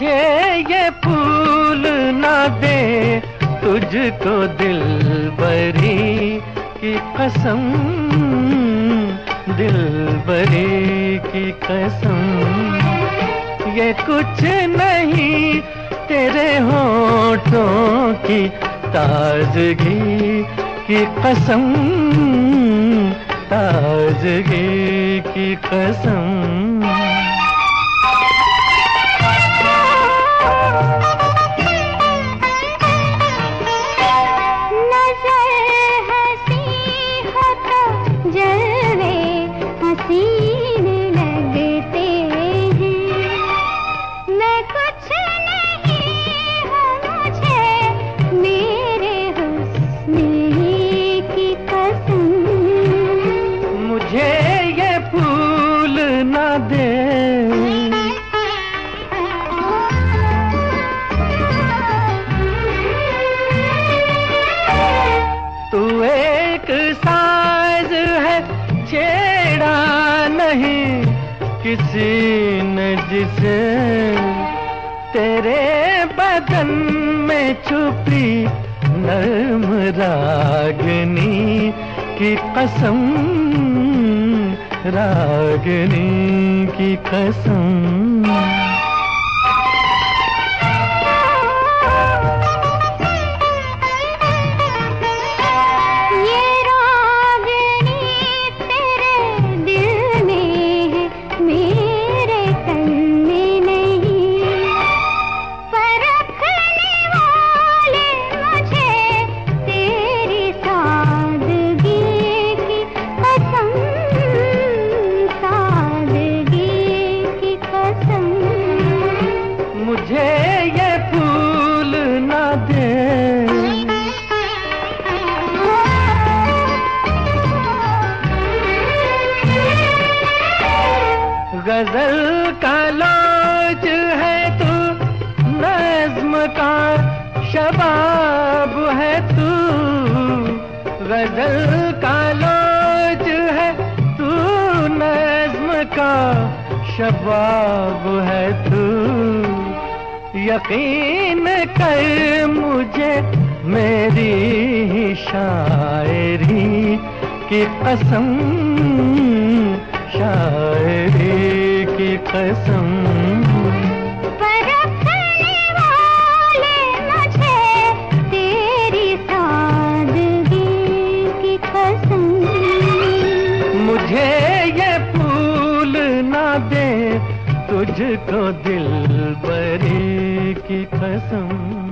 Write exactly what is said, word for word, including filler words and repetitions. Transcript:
मुझे ये फूल ना दे तुझको दिलबरी की कसम, दिलबरी की कसम। ये कुछ नहीं तेरे होठों की ताजगी की कसम, ताजगी की कसम। तू एक साज है छेड़ा नहीं किसी ने जिसे, तेरे बदन में छुपी नर्म रागनी की कसम, रागनी की कसम। मुझे ये फूल ना दे गजल का लोच है तू, नज़्म का शबाब है तू। गजल का लोच है तू, नज़्म का शबाब है तू। यकीन कर मुझे मेरी ही शायरी की कसम, शायरी की कसम। परखने वाले मुझे तेरी सादगी की कसम। मुझे ये फूल ना दे तुझको दिलबरी की कसम।